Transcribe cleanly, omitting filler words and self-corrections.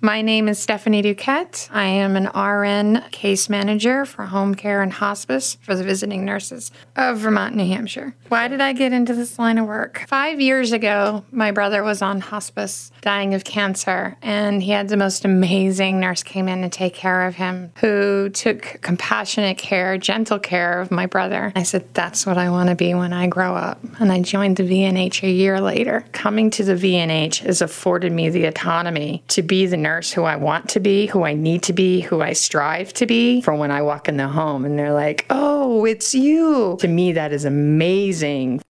My name is Stephanie Duquette. I am an RN case manager for home care and hospice for the visiting nurses of Vermont, New Hampshire. Why did I get into this line of work? 5 years ago, my brother was on hospice, dying of cancer, and he had the most amazing nurse came in to take care of him, who took compassionate care, gentle care of my brother. I said, that's what I want to be when I grow up. And I joined the VNH a year later. Coming to the VNH has afforded me the autonomy to be the nurse who I want to be, who I need to be, who I strive to be for when I walk in the home and they're like, oh, it's you. To me, that is amazing.